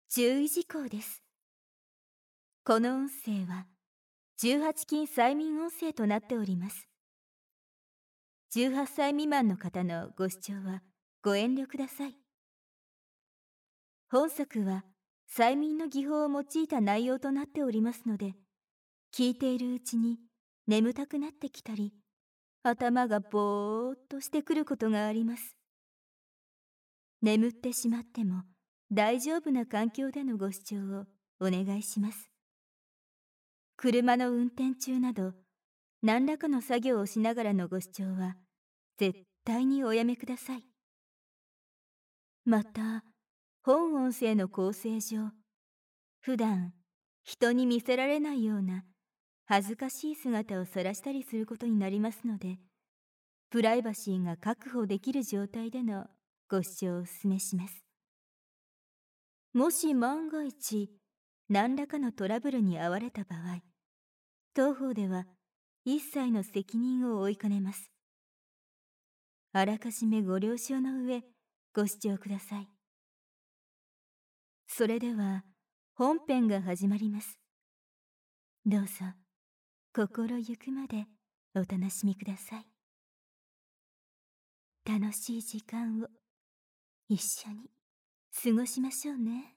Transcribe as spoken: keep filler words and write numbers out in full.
注意事項です。この音声はじゅうはち禁催眠音声となっております。じゅうはっさい未満の方のご視聴はご遠慮ください。本作は催眠の技法を用いた内容となっておりますので、聞いているうちに眠たくなってきたり、頭がぼーっとしてくることがあります。眠ってしまっても大丈夫な環境でのご視聴をお願いします。車の運転中など、何らかの作業をしながらのご視聴は絶対におやめください。また、本音声の構成上、普段人に見せられないような恥ずかしい姿を晒したりすることになりますので、プライバシーが確保できる状態でのご視聴をお勧めします。もし万が一何らかのトラブルに遭われた場合、当方では一切の責任を負いかねます。あらかじめご了承の上ご視聴ください。それでは本編が始まります。どうぞ心ゆくまでお楽しみください。楽しい時間を一緒に過ごしましょうね。